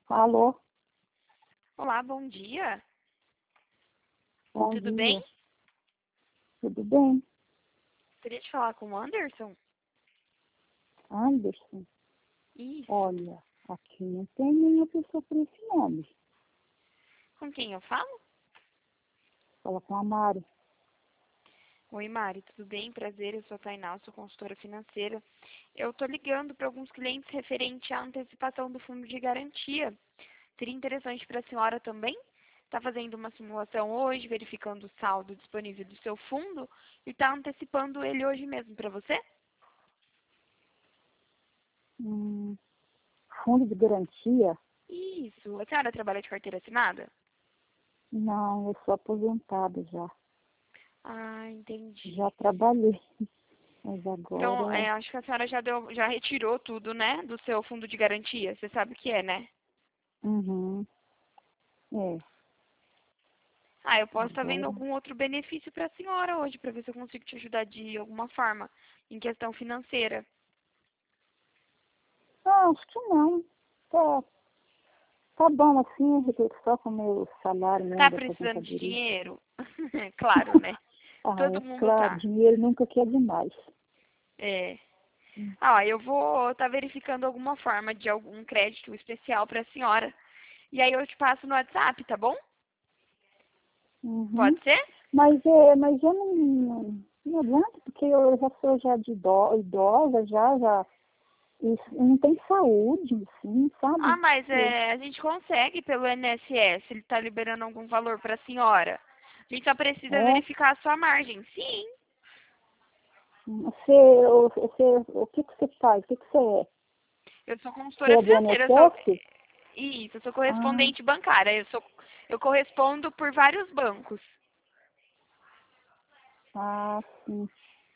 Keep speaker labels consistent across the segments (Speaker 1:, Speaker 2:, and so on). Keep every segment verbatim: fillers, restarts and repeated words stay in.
Speaker 1: Alô?
Speaker 2: Olá, bom dia.
Speaker 1: Bom
Speaker 2: Tudo
Speaker 1: dia.
Speaker 2: bem?
Speaker 1: Tudo bem?
Speaker 2: Queria te falar com o Anderson.
Speaker 1: Anderson?
Speaker 2: Isso.
Speaker 1: Olha, aqui não tem nenhuma pessoa por esse nome.
Speaker 2: Com quem eu falo?
Speaker 1: Fala com a Mari.
Speaker 2: Oi, Mari, tudo bem? Prazer, eu sou a Tainá, sou consultora financeira. Eu tô ligando para alguns clientes referente à antecipação do fundo de garantia. Seria interessante para a senhora também? Está fazendo uma simulação hoje, verificando o saldo disponível do seu fundo e está antecipando ele hoje mesmo para você?
Speaker 1: Hum, fundo de garantia?
Speaker 2: Isso. A senhora trabalha de carteira assinada?
Speaker 1: Não, eu sou aposentada já.
Speaker 2: Ah, entendi.
Speaker 1: Já trabalhei, mas
Speaker 2: Então,
Speaker 1: agora...
Speaker 2: é, acho que a senhora já deu, já retirou tudo, né, do seu fundo de garantia. Você sabe o que é, né?
Speaker 1: Uhum. É,
Speaker 2: Ah, eu posso estar vendo
Speaker 1: agora...
Speaker 2: algum outro benefício para a senhora hoje, para ver se eu consigo te ajudar de alguma forma, em questão financeira.
Speaker 1: Ah, acho que não. Tá, tá bom assim, eu fico só com o meu salário mesmo
Speaker 2: Tá
Speaker 1: da
Speaker 2: precisando de
Speaker 1: aposentadoria.
Speaker 2: dinheiro? Claro, né?
Speaker 1: Ah,
Speaker 2: Todo
Speaker 1: é
Speaker 2: mundo
Speaker 1: claro,
Speaker 2: tá.
Speaker 1: dinheiro nunca quer demais.
Speaker 2: É. Ah, eu vou estar verificando alguma forma de algum crédito especial para a senhora. E aí eu te passo no WhatsApp, tá bom?
Speaker 1: Uhum.
Speaker 2: Pode ser?
Speaker 1: Mas, é, mas eu não, não, não adianta, porque eu já sou já de ido- idosa, já, já, e não tem saúde, assim,
Speaker 2: Ah,
Speaker 1: sabe?
Speaker 2: mas
Speaker 1: Eu,
Speaker 2: é, a gente consegue pelo I N S S, ele está liberando algum valor para a senhora. A gente só precisa
Speaker 1: é,
Speaker 2: verificar a sua margem. Sim,
Speaker 1: você, o- você, o que que você faz? O que que você é?
Speaker 2: eu sou
Speaker 1: Você
Speaker 2: consultora
Speaker 1: é do
Speaker 2: financeira, eu sou.
Speaker 1: I N S S?
Speaker 2: Isso, eu sou
Speaker 1: Ah,
Speaker 2: correspondente bancária. Eu sou, eu correspondo por vários bancos.
Speaker 1: ah, sim.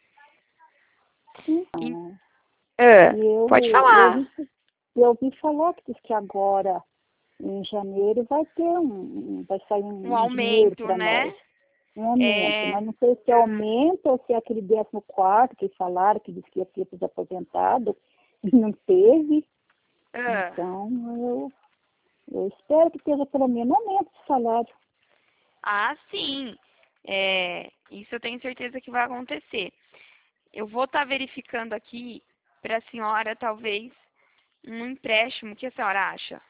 Speaker 2: E-
Speaker 1: Então,
Speaker 2: É,
Speaker 1: e
Speaker 2: pode
Speaker 1: eu, eu,
Speaker 2: falar.
Speaker 1: ouvi, eu ouvi falar que diz que agora, em janeiro, vai ter um, um- vai sair
Speaker 2: Um
Speaker 1: um dinheiro
Speaker 2: aumento,
Speaker 1: para nós.
Speaker 2: né?
Speaker 1: Um aumento,
Speaker 2: É,
Speaker 1: mas não sei se é aumento ou se é aquele décimo quarto que falaram, que disse que ia ser para os aposentados, e não teve.
Speaker 2: é.
Speaker 1: Então, eu, eu espero que esteja pelo menos aumento de salário.
Speaker 2: Ah, sim. É, isso eu tenho certeza que vai acontecer. Eu vou estar verificando aqui para a senhora, talvez, um empréstimo. O que a senhora acha?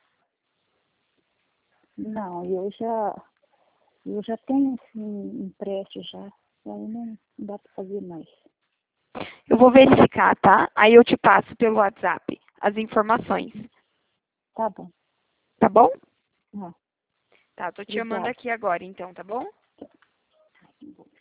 Speaker 1: Não, eu já, eu já tenho assim, empréstimo já, aí não dá para fazer mais.
Speaker 2: Eu vou verificar, tá? Aí eu te passo pelo WhatsApp as informações.
Speaker 1: Tá bom.
Speaker 2: Tá bom?
Speaker 1: Ah,
Speaker 2: Tá, tô te chamando
Speaker 1: obrigada.
Speaker 2: aqui agora, então, tá bom?